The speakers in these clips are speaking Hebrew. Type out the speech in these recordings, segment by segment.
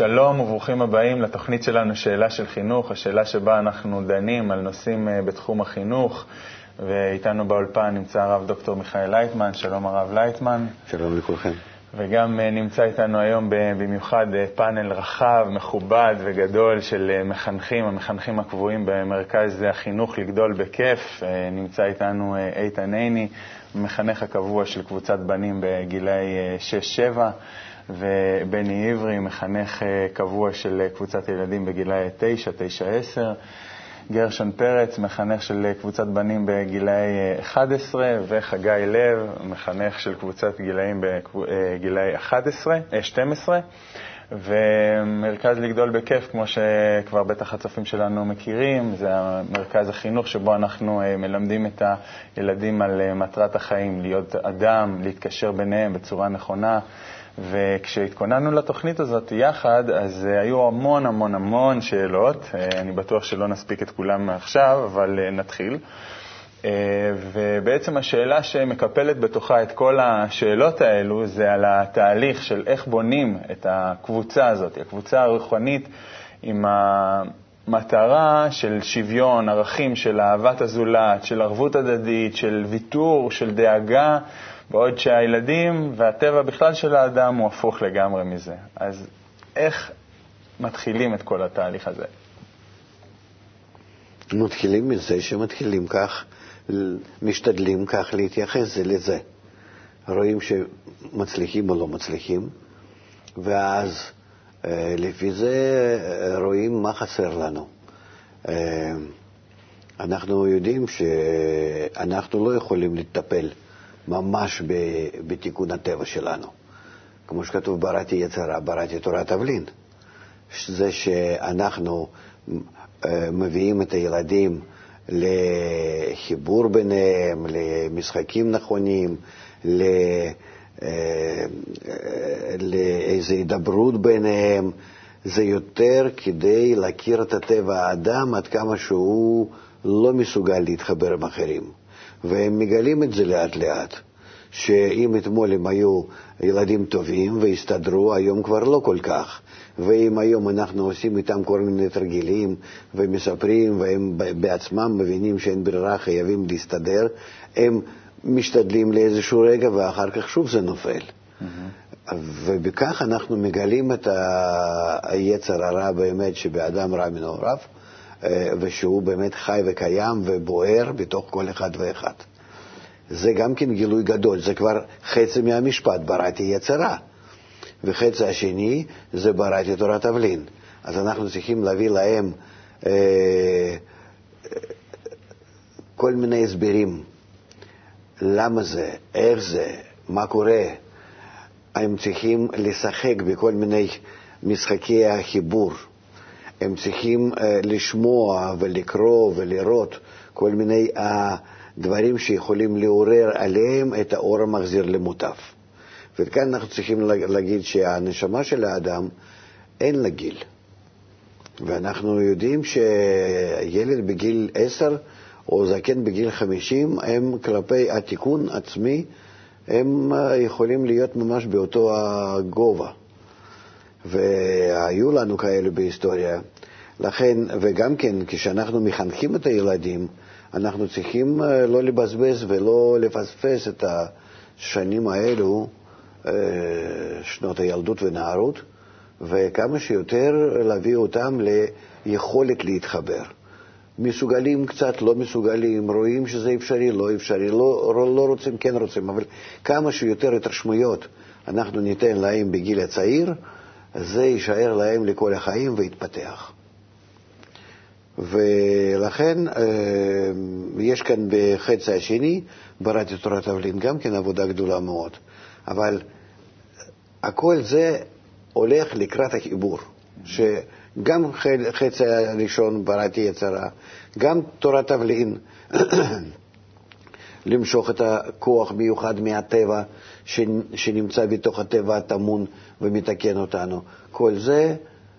שלום וברוכים הבאים לתוכנית שלנו שאלה של חינוך, השאלה שבה אנחנו דנים על נושאים בתחום החינוך, ואיתנו באולפן נמצא הרב דוקטור מיכאל לייטמן. שלום הרב לייטמן. שלום לכולכם. וגם נמצא איתנו היום במיוחד פאנל רחב, מכובד וגדול של מחנכים, המחנכים הקבועים במרכז החינוך לגדול בכיף. נמצא איתנו איתן עיני, מחנך הקבוע של קבוצת בנים בגילאי 6-7, ובני עברי, מחנך קבוע של קבוצת ילדים בגילאי 9-10, גרשון פרץ, מחנך של קבוצת בנים בגילאי 11, וחגי לב, מחנך של קבוצת גילאים בגילאי 12. ומרכז לגדול בכיף, כמו שכבר בטח הצופים שלנו מכירים, זה מרכז החינוך שבו אנחנו מלמדים את הילדים על מטרת החיים, להיות אדם, להתקשר ביניהם בצורה נכונה. וכשהתכוננו לתוכנית הזאת יחד, אז היו המון שאלות. אני בטוח שלא נספיק את כולם עכשיו, אבל נתחיל. ובעצם השאלה שמקפלת בתוכה את כל השאלות האלו זה על התהליך של איך בונים את הקבוצה הזאת, הקבוצה הרוחנית עם המטרה של שוויון, ערכים של אהבת הזולת, של ערבות הדדית, של ויתור, של דאגה, בעוד שהילדים והטבע בכלל של האדם הוא הפוך לגמרי מזה. אז איך מתחילים את כל התהליך הזה? מתחילים מזה שמתחילים כך, משתדלים כך להתייחס לזה. רואים שמצליחים או לא מצליחים, ואז לפי זה רואים מה חסר לנו. אנחנו יודעים שאנחנו לא יכולים לטפל ממש בתיקון הטבע שלנו. כמו שכתוב, בראתי יצרה, בראתי תורת תבלין. זה שאנחנו מביאים את הילדים לחיבור ביניהם, למשחקים נכונים, לאיזו הידברות ביניהם, זה יותר כדי להכיר את הטבע האדם עד כמה שהוא לא מסוגל להתחבר עם אחרים. והם מגלים את זה לאט לאט, שאם אתמול הם היו ילדים טובים והסתדרו, היום כבר לא כל כך. ואם היום אנחנו עושים איתם כל מיני תרגילים ומספרים, והם בעצמם מבינים שאין ברירה, חייבים להסתדר, הם משתדלים לאיזשהו רגע ואחר כך שוב זה נופל. ובכך אנחנו מגלים את היצר הרע באמת שבאדם רע מנעוריו, ושהוא באמת חי וקיים ובוער בתוך כל אחד ואחד. זה גם כן גילוי גדול, זה כבר חצי מהמשפט, בראתי יצרה. וחצי השני זה בראתי תורת תבלין. אז אנחנו צריכים להביא להם כל מיני הסברים. למה זה, איך זה, מה קורה. הם צריכים לשחק בכל מיני משחקי החיבור. הם צריכים לשמוע ולקרוא ולראות כל מיני דברים שיכולים לעורר עליהם את האור המחזיר למוטב. וכאן אנחנו צריכים להגיד שהנשמה של האדם אין לה גיל. ואנחנו יודעים שילד בגיל 10 או זקן בגיל 50, הם כלפי התיקון עצמי, הם יכולים להיות ממש באותו הגובה. והיו לנו כאלה בהיסטוריה. לכן, וגם כן, כשאנחנו מחנכים את הילדים, אנחנו צריכים לא לבזבז ולא לפספס את השנים האלו, שנות הילדות ונערות, וכמה שיותר להביא אותם ליכולת להתחבר. מסוגלים קצת, לא מסוגלים, רואים שזה אפשרי, לא אפשרי, לא רוצים, כן רוצים, אבל כמה שיותר התרשמויות אנחנו ניתן להם בגיל הצעיר, זה יישאר להם לכל החיים ויתפתח. ולכן יש כאן בחצי השני, בראתי תורת תבלין, גם כן עבודה גדולה מאוד. אבל הכל זה הולך לקראת החיבור, שגם חצי הראשון בראתי יצרה, גם תורת תבלין, למשוך את הכוח מיוחד מהטבע שנמצא בתוך הטבע התמון ומתקן אותנו. כל זה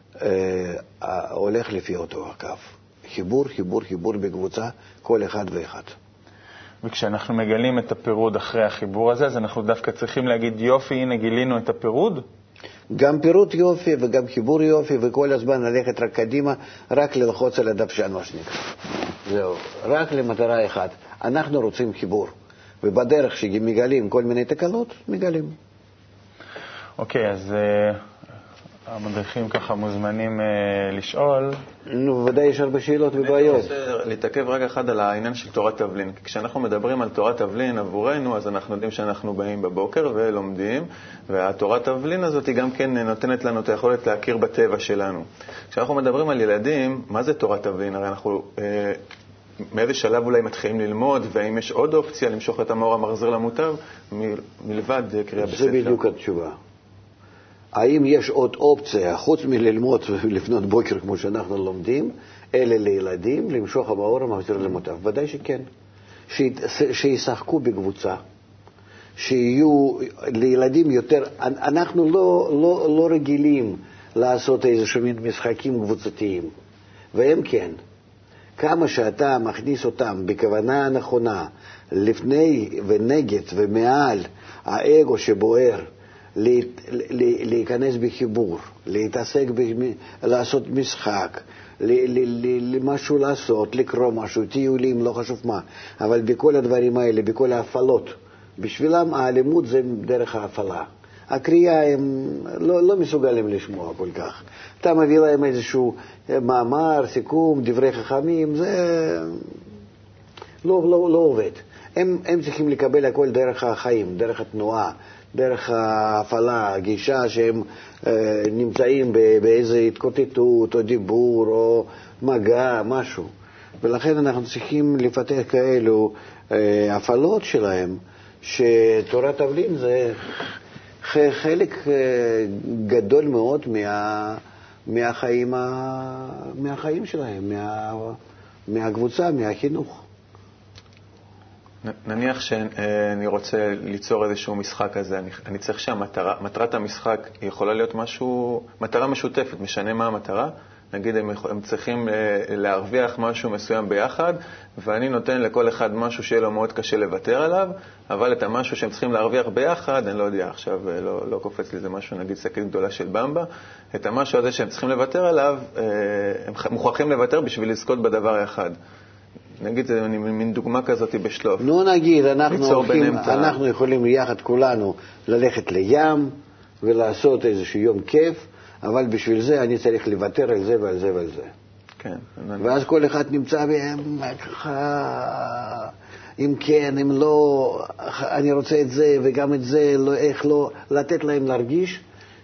הולך לפי אותו הקו. חיבור, חיבור, חיבור בקבוצה, כל אחד ואחד. וכשאנחנו מגלים את הפירוד אחרי החיבור הזה, אז אנחנו דווקא צריכים להגיד, יופי, הנה גילינו את הפירוד? גם פירוט יופי וגם חיבור יופי, וכל הזמן ללכת רק קדימה, רק ללחוץ על הדפשן, מה שנקרא. זהו, רק למטרה אחת. אנחנו רוצים חיבור, ובדרך שמגלים כל מיני תקלות, מגלים. אוקיי, אז המדריכים ככה מוזמנים לשאול. נו, ודאי יש הרבה שאלות ובעיות. אני רוצה להתעכב רגע אחד על העניין של תורת תבלין. כשאנחנו מדברים על תורת תבלין עבורנו, אז אנחנו יודעים שאנחנו באים בבוקר ולומדים, והתורת תבלין הזאת היא גם כן נותנת לנו את היכולת להכיר בטבע שלנו. כשאנחנו מדברים על ילדים, מה זה תורת תבלין? הרי אנחנו מאיזה שלב אולי מתחילים ללמוד, והאם יש עוד אופציה למשוך את המאור המחזיר למוטב מלבד קריאה בספר? זה בדיוק התשובה. האם יש עוד אופציה, חוץ מללמוד לפנות בוקר כמו שאנחנו לומדים, אלה לילדים, למשוך המאור המחזיר למוטב? ודאי שכן. שישחקו בקבוצה, שיהיו לילדים יותר, אנחנו לא רגילים לעשות איזשהו מין משחקים קבוצתיים, והם כן. כמה שאתה מכניס אותם בכוונה הנכונה, לפני ונגד ומעל האגו שבוער, להיכנס בחיבור, להתעסק, לעשות משחק, למשהו לעשות, לקרוא משהו, טיולים, לא חשוב מה. אבל בכל הדברים האלה, בכל ההפעלות, בשבילם הלימוד זה דרך ההפעלה. הקריאה הם לא מסוגלים לשמוע כל כך. אתה מביא להם איזשהו מאמר, סיכום, דברי חכמים, זה לא עובד. הם צריכים לקבל הכל דרך החיים, דרך התנועה, דרך ההפעלה, הגישה שהם נמצאים באיזו התקוטטות או דיבור או מגע, משהו. ולכן אנחנו צריכים לפתח כאלו הפעלות שלהם, שתורת תבלין זה חלק גדול מאוד מהחיים שלהם, מהקבוצה, מהחינוך. נניח שאני רוצה ליצור איזשהו משחק כזה, אני צריך שמטרת המשחק יכולה להיות משהו, מטרה משותפת, משנה מה המטרה. נגיד הם צריכים להרוויח משהו מסוים ביחד, ואני נותן לכל אחד משהו שיהיה לו מאוד קשה לוותר עליו, אבל את המשהו שהם צריכים להרוויח ביחד, אני לא יודע, עכשיו לא קופץ לי זה משהו, נגיד שקית גדולה של במבה, את המשהו הזה שהם צריכים לוותר עליו, הם מוכרחים לוותר בשביל לזכות בדבר האחד. נגיד, זה מין דוגמה כזאת בשלוף. נו נגיד, אנחנו יכולים יחד כולנו ללכת לים ולעשות איזשהו יום כיף, אבל בשביל זה אני צריך לוותר על זה ועל זה ועל זה. כן. ואז כל אחד נמצא בהם, אם כן, אם לא, אני רוצה את זה וגם את זה, איך לא, לתת להם להרגיש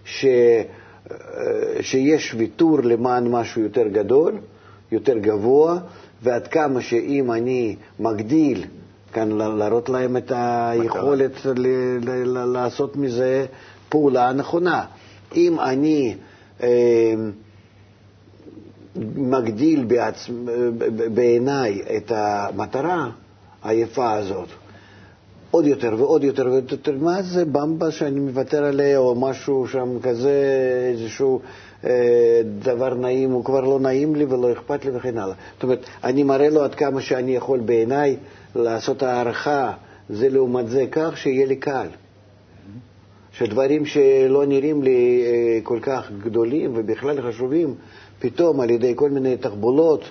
שיש ויתור למען משהו יותר גדול, יותר גבוה, ועד כמה שאם אני מגדיל, כאן להראות להם את היכולת לעשות מזה פעולה נכונה. אם אני מגדיל בעיניי את המטרה היפה הזאת, עוד יותר ועוד יותר ועוד יותר, מה זה במבה שאני מוותר עליה, או משהו שם כזה, איזשהו דבר נעים, הוא כבר לא נעים לי ולא אכפת לי וכן הלאה. זאת אומרת, אני מראה לו עד כמה שאני יכול בעיניי לעשות הערכה, זה לעומת זה כך שיהיה לי קל. שדברים שלא נראים לי כל כך גדולים ובכלל חשובים, פתאום על ידי כל מיני תחבולות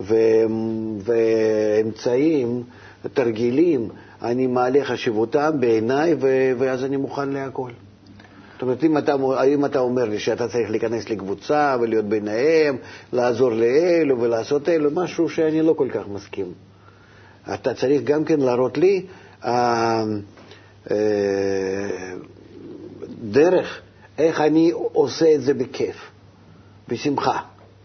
ואמצעים, תרגילים, אני מעלה חשיבותם בעיניי, ואז אני מוכן להכל. זאת אומרת, אם אתה אומר לי שאתה צריך להיכנס לקבוצה ולהיות ביניהם, לעזור לאלו ולעשות אלו, משהו שאני לא כל כך מסכים. אתה צריך גם כן להראות לי דרך, איך אני עושה את זה בכיף, בשמחה.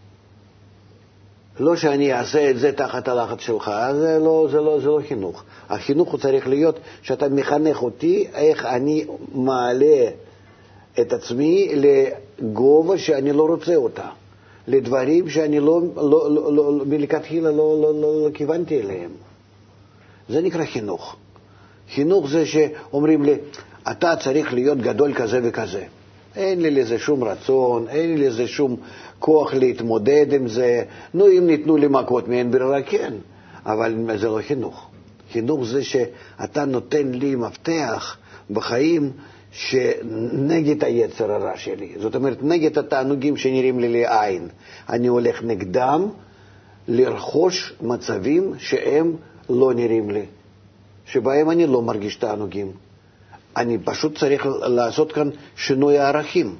לא שאני אעשה את זה תחת הלחץ שלך, זה לא חינוך. החינוך הוא צריך להיות שאתה מחנך אותי איך אני מעלה את עצמי לגובה שאני לא רוצה אותה, לדברים שאני מלכתחילה לא כיוונתי אליהם. זה נקרא חינוך. חינוך זה שאומרים לי, אתה צריך להיות גדול כזה וכזה. אין לי לזה שום רצון, אין לי לזה שום כוח להתמודד עם זה. נו, אם ניתנו לי מכות מאין ברירה, כן. אבל זה לא חינוך. חינוך זה שאתה נותן לי מפתח בחיים שנגד היצר הרע שלי, זאת אומרת נגד התענוגים שנראים לי לעין, אני הולך נגדם לרכוש מצבים שהם לא נראים לי, שבהם אני לא מרגיש תענוגים. אני פשוט צריך לעשות כאן שינוי הערכים,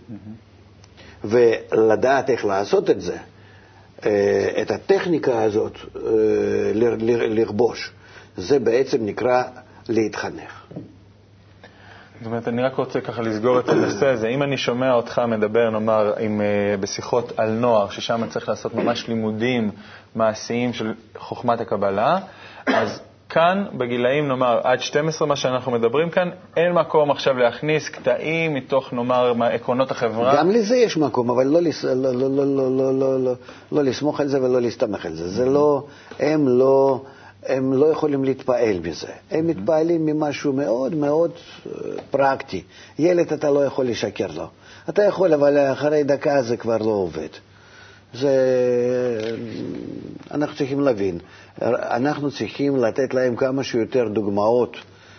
ולדעת איך לעשות את זה, את הטכניקה הזאת לכבוש, זה בעצם נקרא להתחנך. זאת אומרת, אני רק רוצה ככה לסגור את הנושא הזה. אם אני שומע אותך מדבר, נאמר, בשיחות על נוער, ששם צריך לעשות ממש לימודים מעשיים של חוכמת הקבלה, אז כאן, בגילאים, נאמר, עד 12, מה שאנחנו מדברים כאן, אין מקום עכשיו להכניס קטעים מתוך, נאמר, עקרונות החברה. גם לזה יש מקום, אבל לא לסמוך על זה ולא להסתמך על זה. זה לא, הם לא יכולים להתפעל בזה. הם מתפעלים ממשהו מאוד מאוד פרקטי. ילד אתה לא יכול לשקר לו. אתה יכול, אבל אחרי דקה זה כבר לא עובד. אנחנו צריכים להבין. אנחנו צריכים לתת להם כמה שיותר דוגמאות,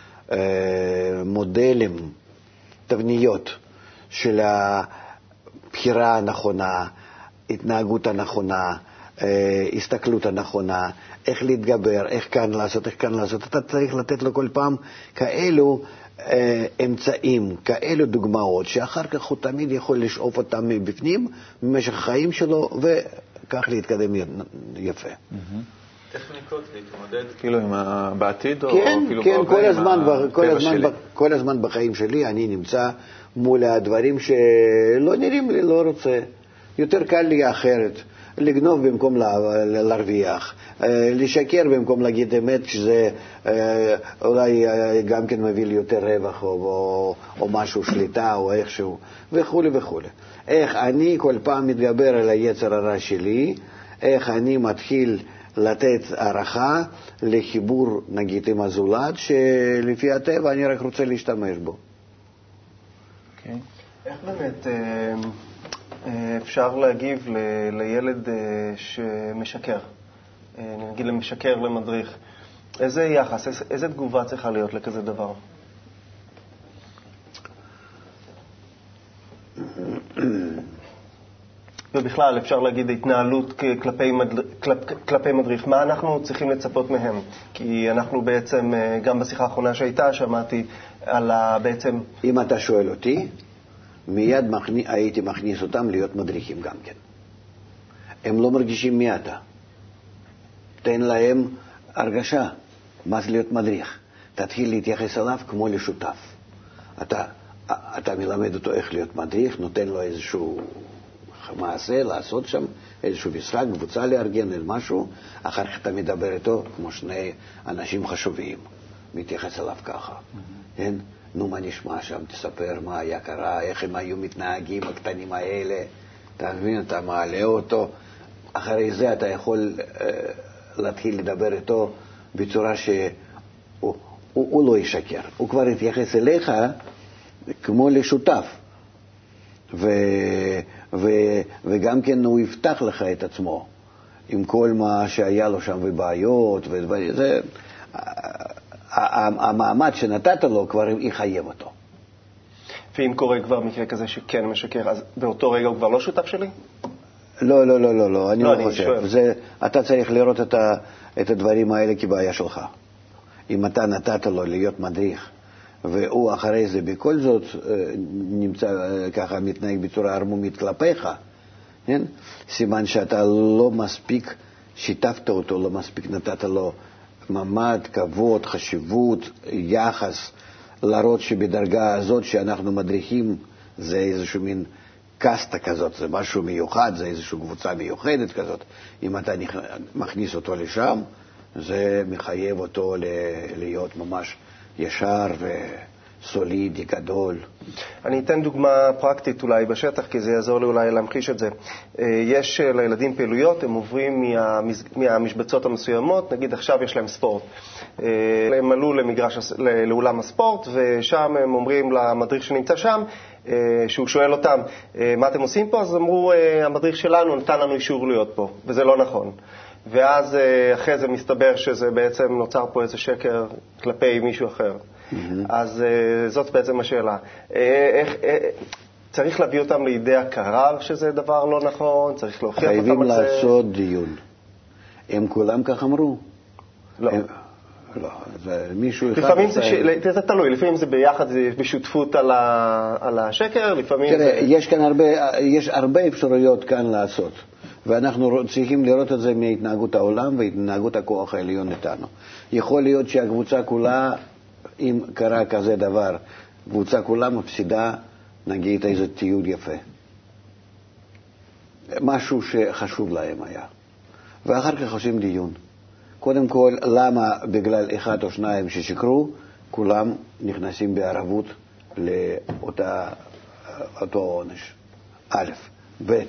מודלים, תבניות של הבחירה הנכונה, התנהגות הנכונה, הסתכלות הנכונה, איך להתגבר, איך כאן לעשות, איך כאן לעשות. אתה צריך לתת לו כל פעם כאלו אמצעים, כאלו דוגמאות, שאחר כך הוא תמיד יכול לשאוף אותם מבפנים, במשך החיים שלו, וכך להתקדם יפה. טכניקות להתמודד כאילו בעתיד, או כאילו כן, כל הזמן בחיים שלי אני נמצא מול הדברים שלא נראים לי, לא רוצה. יותר קל לי אחרת. לגנוב במקום להרוויח, לשקר במקום להגיד אמת, שזה אולי גם כן מביא לי יותר רווח או משהו, שליטה או איכשהו, וכו' וכו'. איך אני כל פעם מתגבר על היצר הרע שלי, איך אני מתחיל לתת הערכה לחיבור, נגיד, עם הזולת, שלפי הטבע אני רק רוצה להשתמש בו. אוקיי. איך באמת אפשר להגיב לילד שמשקר, נגיד למשקר למדריך? איזה יחס, איזה תגובה צריכה להיות לכזה דבר? ובכלל אפשר להגיד התנהלות כלפי מדריך. מה אנחנו צריכים לצפות מהם? כי אנחנו בעצם, גם בשיחה האחרונה שהייתה, שמעתי על בעצם... אם אתה שואל אותי, מיד הייתי מכניס אותם להיות מדריכים גם כן. הם לא מרגישים מי אתה. תן להם הרגשה, מה זה להיות מדריך. תתחיל להתייחס אליו כמו לשותף. אתה מלמד אותו איך להיות מדריך, נותן לו איזשהו מעשה לעשות שם, איזשהו משחק, קבוצה לארגן משהו, אחר כך אתה מדבר איתו כמו שני אנשים חשובים, מתייחס אליו ככה. כן? נו, מה נשמע שם? תספר מה היה קרה, איך הם היו מתנהגים הקטנים האלה, אתה מבין, אתה מעלה אותו. אחרי זה אתה יכול להתחיל לדבר איתו בצורה שהוא לא ישקר. הוא כבר יתייחס אליך כמו לשותף. וגם כן הוא יפתח לך את עצמו עם כל מה שהיה לו שם ובעיות ודברים. זה... המעמד שנתת לו כבר יחייב אותו. ואם קורה כבר מקרה כזה שכן משקר, אז באותו רגע הוא כבר לא שותף שלי? לא, אני לא חושב. אתה צריך לראות את הדברים האלה כבעיה שלך. אם אתה נתת לו להיות מדריך, והוא אחרי זה בכל זאת נמצא ככה, מתנהג בצורה ערמומית כלפיך, כן? סימן שאתה לא מספיק שיתפת אותו, לא מספיק נתת לו מעמד, כבוד, חשיבות, יחס, להראות שבדרגה הזאת שאנחנו מדריכים זה איזשהו מין קסטה כזאת, זה משהו מיוחד, זה איזושהי קבוצה מיוחדת כזאת. אם אתה מכניס אותו לשם, זה מחייב אותו להיות ממש ישר וסולידי, גדול. אני אתן דוגמה פרקטית אולי בשטח, כי זה יעזור לי אולי להמחיש את זה. יש לילדים פעילויות, הם עוברים מהמשבצות המסוימות, נגיד עכשיו יש להם ספורט. הם עלו לאולם הספורט, ושם הם אומרים למדריך שנמצא שם, שהוא שואל אותם, מה אתם עושים פה? אז אמרו, המדריך שלנו נתן לנו אישור להיות פה, וזה לא נכון. ואז אחרי זה מסתבר שזה בעצם נוצר פה איזה שקר כלפי מישהו אחר. אז זאת בעצם השאלה. צריך להביא אותם לידי הכרה שזה דבר לא נכון, צריך להוכיח אותם על זה. חייבים לעשות דיון. הם כולם כך אמרו? לא. לא, זה מישהו אחד... לפעמים זה תלוי, לפעמים זה ביחד, זה בשותפות על השקר, לפעמים זה... תראה, יש הרבה אפשרויות כאן לעשות, ואנחנו צריכים לראות את זה מהתנהגות העולם והתנהגות הכוח העליון איתנו. יכול להיות שהקבוצה כולה, אם קרה כזה דבר, קבוצה כולה מפסידה, נגיד איזה תיעוד יפה. משהו שחשוב להם היה. ואחר כך עושים דיון. קודם כל, למה בגלל אחד או שניים ששקרו, כולם נכנסים בערבות לאותו עונש. א', ב',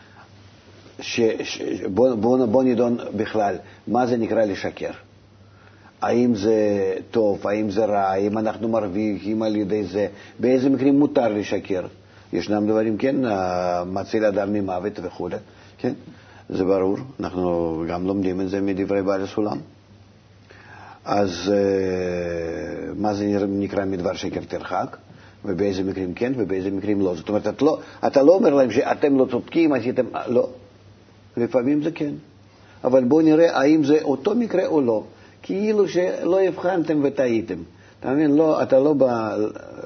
בוא נדון בכלל, מה זה נקרא לשקר? האם זה טוב, האם זה רע, האם אנחנו מרוויחים על ידי זה, באיזה מקרים מותר לשקר? ישנם דברים, כן, מציל אדם ממוות וכו', כן? זה ברור, אנחנו גם לומדים את זה מדברי בעל הסולם. אז מה זה נקרא מדבר שקר תרחק, ובאיזה מקרים כן ובאיזה מקרים לא. זאת אומרת, אתה לא אומר להם שאתם לא צודקים, עשיתם, לא. לפעמים זה כן. אבל בואו נראה האם זה אותו מקרה או לא. כאילו שלא הבחנתם וטעיתם. אתה מבין? לא, אתה לא בא...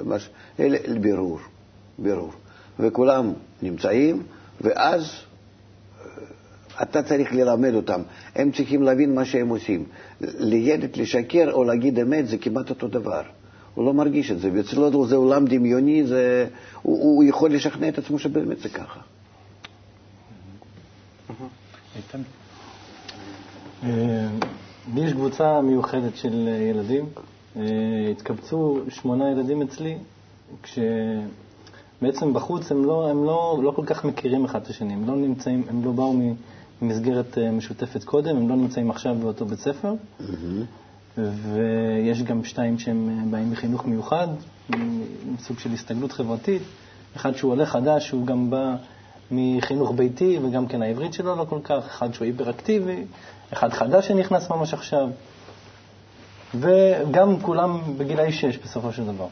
בירור. וכולם נמצאים, ואז אתה צריך ללמד אותם. הם צריכים להבין מה שהם עושים. לילד לשקר או להגיד אמת זה כמעט אותו דבר. הוא לא מרגיש את זה. ואצלו זה עולם דמיוני, הוא יכול לשכנע את עצמו שבאמת זה ככה. איתן? יש קבוצה מיוחדת של ילדים. התקבצו 8 ילדים אצלי, כשבעצם בחוץ הם לא כל כך מכירים אחד את השני. הם לא באו ממסגרת משותפת קודם, הם לא נמצאים עכשיו באותו בית ספר. ויש גם 2 שהם באים מחינוך מיוחד, סוג של הסתגלות חברתית. אחד שהוא עולה חדש, הוא גם בא מחינוך ביתי, וגם כן העברית שלו לא כל כך. אחד שהוא היפראקטיבי, אחד חדש שנכנס ממש עכשיו. וגם כולם בגילאי 6 בסופו של דבר.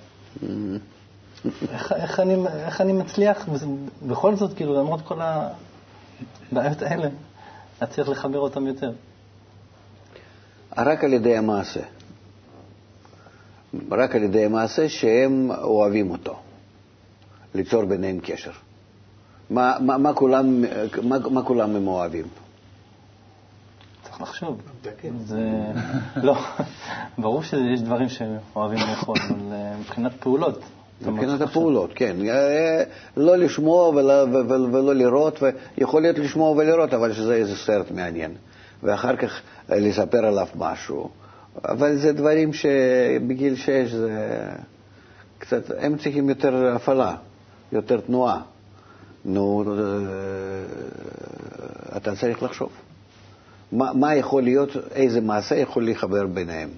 איך אני מצליח בכל זאת, כאילו, למרות כל הבעיות האלה, להצליח לחבר אותם יותר? רק על ידי המעשה. רק על ידי המעשה שהם אוהבים אותו. ליצור ביניהם קשר. מה כולם הם אוהבים? צריך לחשוב. לא, ברור שיש דברים שאוהבים לאכול, אבל מבחינת פעולות. מבחינת הפעולות, כן. לא לשמוע ולא לראות, ויכול להיות לשמוע ולראות, אבל שזה איזה סרט מעניין. ואחר כך לספר עליו משהו. אבל זה דברים שבגיל 6 זה קצת, הם צריכים יותר הפעלה, יותר תנועה. נו, אתה צריך לחשוב. מה יכול להיות, איזה מעשה יכול לחבר ביניהם?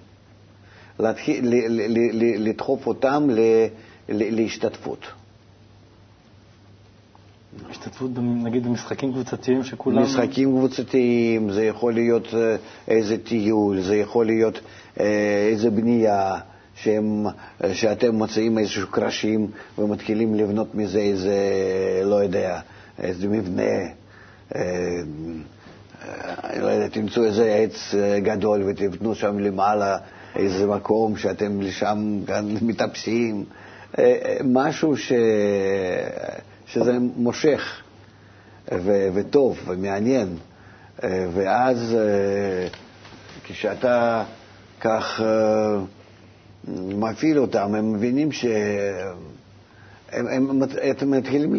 לדחוף אותם להשתתפות. השתתפות, נגיד, במשחקים קבוצתיים שכולם... משחקים קבוצתיים, זה יכול להיות איזה טיול, זה יכול להיות איזה בנייה, שאתם מוצאים איזשהו קרשים ומתחילים לבנות מזה איזה, לא יודע, איזה מבנה, לא יודע, תמצאו איזה עץ גדול ותבנו שם למעלה איזה מקום שאתם לשם מטפסים, משהו שזה מושך וטוב ומעניין. ואז כשאתה כך מפעיל אותם, הם מבינים אתם מתחילים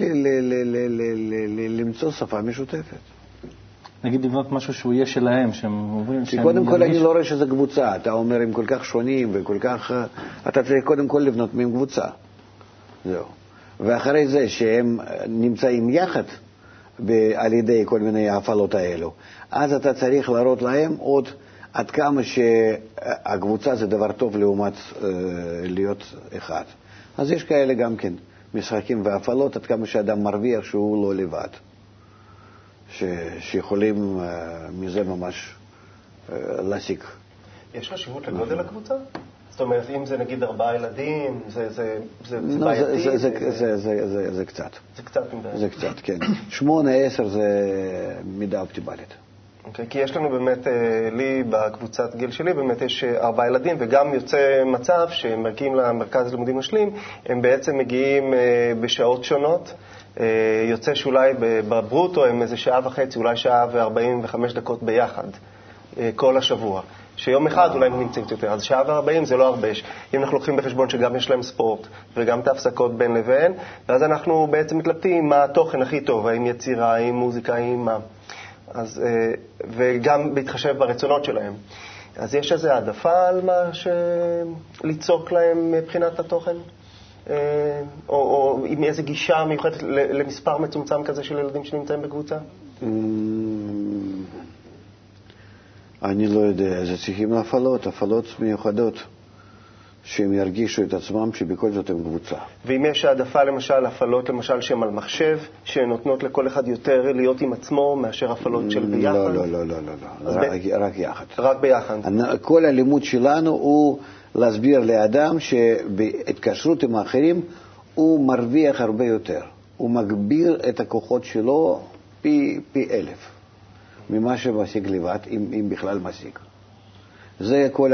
למצוא שפה משותפת. נגיד לבנות משהו שהוא יהיה שלהם, שהם עוברים... קודם כל אני לא רואה שזה קבוצה, אתה אומר הם כל כך שונים וכל כך... אתה צריך קודם כל לבנות מהם קבוצה. זהו. ואחרי זה שהם נמצאים יחד על ידי כל מיני ההפעלות האלו, אז אתה צריך להראות להם עוד עד כמה שהקבוצה זה דבר טוב לעומת להיות אחד. אז יש כאלה גם כן משחקים והפעלות עד כמה שאדם מרוויח שהוא לא לבד. שיכולים מזה ממש להסיק. יש חשיבות לגודל הקבוצה? זאת אומרת, אם זה נגיד 4 ילדים, זה בעייתי? זה קצת. זה קצת מדי. זה קצת, כן. 8-10 זה מידה אופטימלית. אוקיי, כי יש לנו באמת, לי בקבוצת גיל שלי, באמת יש 4 ילדים, וגם יוצא מצב שהם מגיעים למרכז לימודים משלים, הם בעצם מגיעים בשעות שונות, יוצא שאולי בברוטו הם איזה 1.5 שעה, אולי 1:45 ביחד, כל השבוע. שיום אחד אולי הם נמצאים יותר, אז 1:40 זה לא הרבה. אם אנחנו לוקחים בחשבון שגם יש להם ספורט וגם את ההפסקות בין לבין, ואז אנחנו בעצם מתלבטים מה התוכן הכי טוב, האם יצירה, האם מוזיקה, האם מה. אז, וגם בהתחשב ברצונות שלהם. אז יש איזו העדפה על מה שליצוק להם מבחינת התוכן? או עם איזו גישה מיוחדת למספר מצומצם כזה של ילדים שנמצאים בקבוצה? אני לא יודע, זה צריכים הפעלות מיוחדות, שהם ירגישו את עצמם שבכל זאת הם קבוצה. ואם יש העדפה למשל, הפעלות למשל שהן על מחשב, שנותנות לכל אחד יותר להיות עם עצמו מאשר הפעלות של ביחד? לא, רק יחד. רק ביחד. כל הלימוד שלנו הוא להסביר לאדם שבהתקשרות עם האחרים הוא מרוויח הרבה יותר. הוא מגביר את הכוחות שלו פי 1000. ממה שמשיג לבד, אם בכלל משיג. זה כל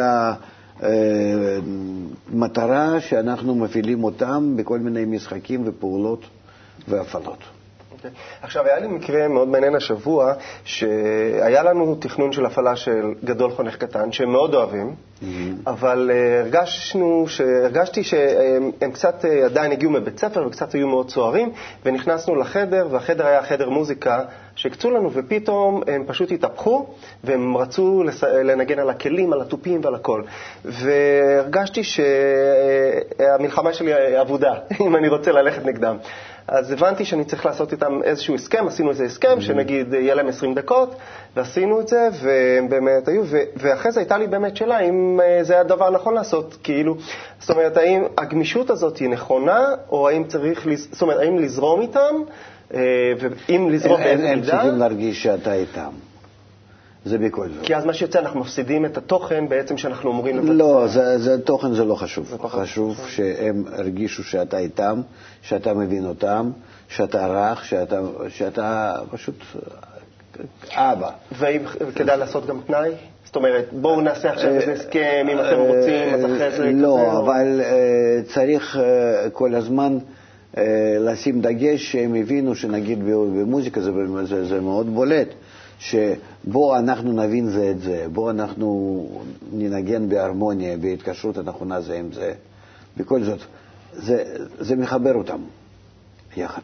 המטרה שאנחנו מפעילים אותם בכל מיני משחקים ופעולות והפעלות. עכשיו, היה לי מקרה מאוד מעניין השבוע, שהיה לנו תכנון של הפעלה של גדול חונך קטן, שהם מאוד אוהבים, אבל הרגשתי שהם קצת עדיין הגיעו מבית ספר וקצת היו מאוד צוערים, ונכנסנו לחדר, והחדר היה חדר מוזיקה שהקצו לנו, ופתאום הם פשוט התהפכו, והם רצו לנגן על הכלים, על הטופים ועל הכל. והרגשתי שהמלחמה שלי עבודה, אם אני רוצה ללכת נגדם. אז הבנתי שאני צריך לעשות איתם איזשהו הסכם, עשינו איזה הסכם, שנגיד יהיה להם 20 דקות, ועשינו את זה, והם באמת היו, ואחרי זה הייתה לי באמת שאלה, אם זה היה דבר נכון לעשות, כאילו, זאת אומרת, האם הגמישות הזאת היא נכונה, או האם צריך, זאת אומרת, האם לזרום איתם, ואם לזרום באיזה מידה? הם צריכים להרגיש שאתה איתם. זה בכל זאת. כי אז מה שיוצא, אנחנו מפסידים את התוכן בעצם שאנחנו אומרים לבצע. לא, תוכן זה לא חשוב. חשוב שהם הרגישו שאתה איתם, שאתה מבין אותם, שאתה רך, שאתה פשוט אבא. והאם כדאי לעשות גם תנאי? זאת אומרת, בואו נעשה עכשיו איזה הסכם, אם אתם רוצים, אז אחרי זה... לא, אבל צריך כל הזמן לשים דגש שהם הבינו שנגיד במוזיקה זה מאוד בולט. שבו אנחנו נבין זה את זה, בו אנחנו ננגן בהרמוניה, בהתקשרות הנכונה זה עם זה. בכל זאת, זה מחבר אותם יחד.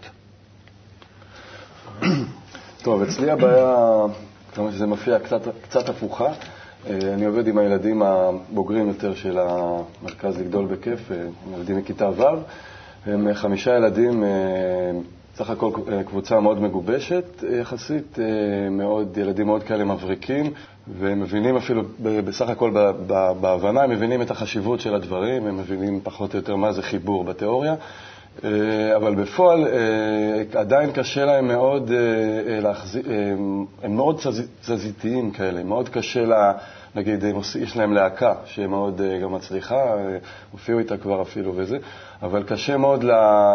טוב, אצלי הבעיה, כלומר שזה מופיע קצת הפוכה. אני עובד עם הילדים הבוגרים יותר של המרכז לגדול בכיף, ילדים מכיתה ו', הם 5 ילדים, סך הכל קבוצה מאוד מגובשת יחסית, ילדים מאוד כאלה מבריקים, והם מבינים אפילו בסך הכל בהבנה, הם מבינים את החשיבות של הדברים, הם מבינים פחות או יותר מה זה חיבור בתיאוריה, אבל בפועל עדיין קשה להם מאוד להחזיק, הם מאוד תזזיתיים כאלה, מאוד קשה נגיד, יש להם להקה שמאוד גם מצליחה, הופיעו איתה כבר אפילו וזה, אבל קשה מאוד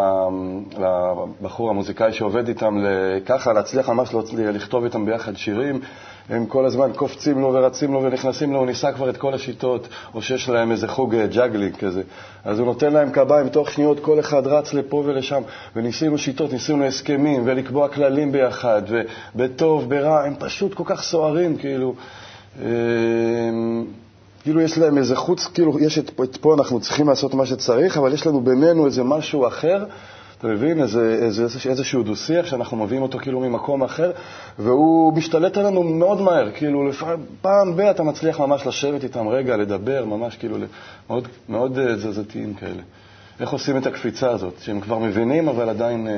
לבחור המוזיקאי שעובד איתם ככה, להצליח ממש לכתוב איתם ביחד שירים, הם כל הזמן קופצים לו ורצים לו ונכנסים לו, הוא ניסה כבר את כל השיטות, או שיש להם איזה חוג ג'אגלינג כזה, אז הוא נותן להם קביים, תוך שניות כל אחד רץ לפה ולשם, וניסינו שיטות, ניסינו הסכמים ולקבוע כללים ביחד, ובטוב, ברע, הם פשוט כל כך סוערים, כאילו, כאילו יש להם איזה חוץ, כאילו יש את פה אנחנו צריכים לעשות מה שצריך, אבל יש לנו בינינו איזה משהו אחר, אתה מבין? איזשהו דו-שיח שאנחנו מביאים אותו כאילו ממקום אחר, והוא משתלט עלינו מאוד מהר, כאילו פעם אתה מצליח ממש לשבת איתם רגע, לדבר, ממש כאילו מאוד, מאוד זזתיים כאלה. איך עושים את הקפיצה הזאת? שהם כבר מבינים, אבל עדיין...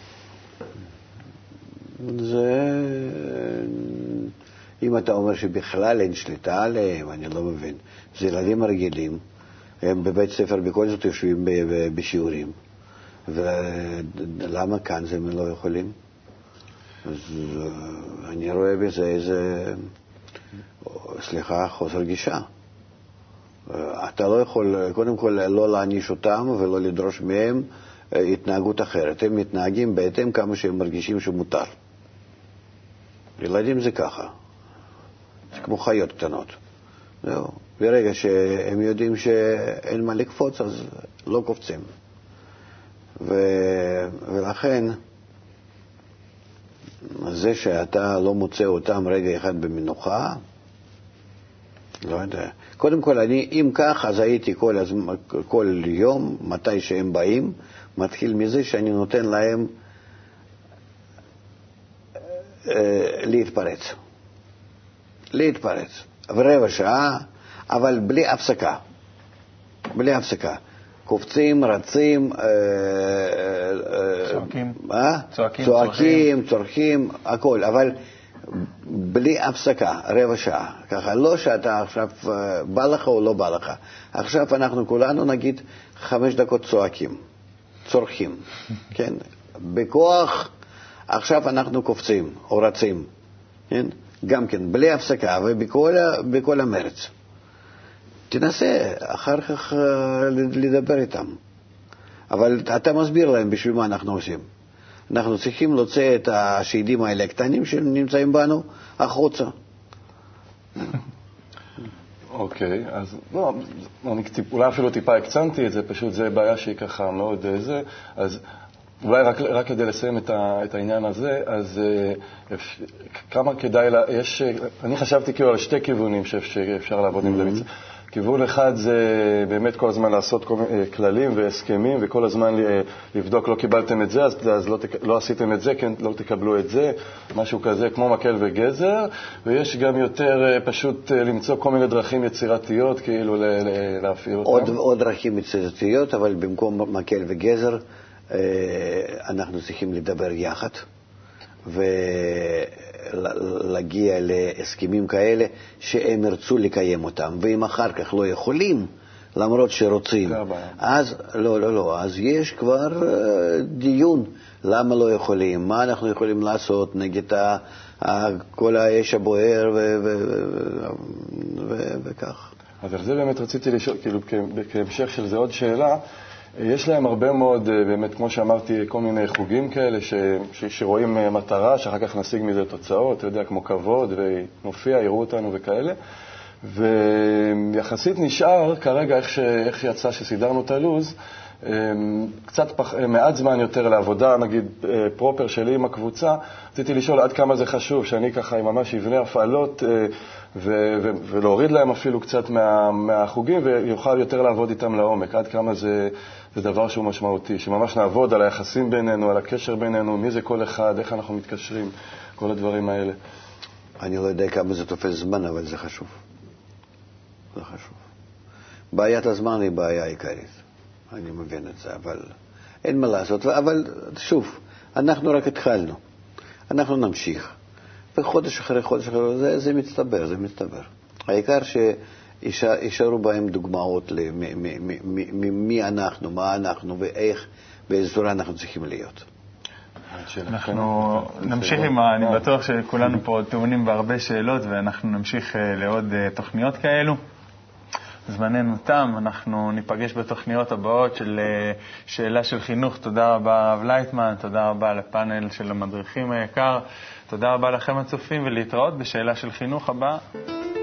אם אתה אומר שבכלל אין שליטה עליהם, אני לא מבין. זה ילדים רגילים, הם בבית ספר בכל זאת יושבים בשיעורים. ולמה כאן זה הם לא יכולים? אז אני רואה בזה איזה, חוסר גישה. אתה לא יכול, קודם כל, לא להעניש אותם ולא לדרוש מהם התנהגות אחרת. הם מתנהגים בהתאם כמה שהם מרגישים שמותר. ילדים זה ככה. זה כמו חיות קטנות. זהו. ברגע שהם יודעים שאין מה לקפוץ, אז לא קופצים. ולכן, זה שאתה לא מוצא אותם רגע אחד במנוחה, לא יודע. קודם כל, אם כך, אז הייתי כל יום, מתי שהם באים, מתחיל מזה שאני נותן להם להתפרץ. ורבע שעה, אבל בלי הפסקה. בלי הפסקה. קופצים, רצים, צועקים, צורכים, הכל, אבל בלי הפסקה, רבע שעה. ככה, לא שאתה עכשיו בא לך או לא בא לך. עכשיו אנחנו כולנו נגיד 5 דקות צורכים, כן? בכוח, עכשיו אנחנו קופצים או רצים, כן? גם כן, בלי הפסקה ובכל המרץ. תנסה אחר כך לדבר איתם. אבל אתה מסביר להם בשביל מה אנחנו עושים. אנחנו צריכים להוציא את השהידים האלה הקטנים שנמצאים בנו החוצה. אוקיי, אז לא, אני אולי אפילו טיפה הקצנתי את זה, פשוט זה בעיה שהיא ככה מאוד זה, אז אולי רק כדי לסיים את העניין הזה, אז כמה כדאי, אני חשבתי כאילו על 2 כיוונים שאפשר לעבוד עם זה. כיוון אחד זה באמת כל הזמן לעשות כללים והסכמים, וכל הזמן לבדוק, לא קיבלתם את זה, אז לא עשיתם את זה, כן, לא תקבלו את זה, משהו כזה, כמו מקל וגזר, ויש גם יותר פשוט למצוא כל מיני דרכים יצירתיות, כאילו להפעיל אותם. עוד דרכים יצירתיות, אבל במקום מקל וגזר, אנחנו צריכים לדבר יחד, ולהגיע להסכמים כאלה שהם ירצו לקיים אותם, ואם אחר כך לא יכולים, למרות שרוצים, אז אז יש כבר דיון למה לא יכולים, מה אנחנו יכולים לעשות נגד כל האש הבוער וכך. אז על זה באמת רציתי לשאול, כאילו כהמשך של זה עוד שאלה, יש להם הרבה מאוד, באמת, כמו שאמרתי, כל מיני חוגים כאלה שרואים מטרה, שאחר כך נשיג מזה תוצאות, אתה יודע, כמו כבוד ונופיע, יראו אותנו וכאלה. ויחסית נשאר כרגע איך יצא שסידרנו את הלוז, מעט זמן יותר לעבודה, נגיד פרופר שלי עם הקבוצה. רציתי לשאול עד כמה זה חשוב שאני ככה ממש אבנה הפעלות ולהוריד להם אפילו קצת מהחוגים ויוכל יותר לעבוד איתם לעומק. עד כמה זה דבר שהוא משמעותי, שממש נעבוד על היחסים בינינו, על הקשר בינינו, מי זה כל אחד, איך אנחנו מתקשרים, כל הדברים האלה. אני לא יודע כמה זה תופס זמן, אבל זה חשוב. זה חשוב. בעיית הזמן היא בעיה עיקרית. אני מבין את זה, אבל אין מה לעשות. אבל שוב, אנחנו רק התחלנו. אנחנו נמשיך. וחודש אחרי חודש אחרי זה מצטבר, זה מצטבר. העיקר שישארו בהם דוגמאות מי אנחנו, מה אנחנו ואיך, באיזו צורה אנחנו צריכים להיות. אנחנו נמשיך אני בטוח שכולנו פה טעונים בהרבה שאלות, ואנחנו נמשיך לעוד תוכניות כאלו. זמננו תם, אנחנו ניפגש בתוכניות הבאות של שאלה של חינוך. תודה רבה הרב לייטמן, תודה רבה לפאנל של המדריכים היקר, תודה רבה לכם הצופים, ולהתראות בשאלה של חינוך הבאה.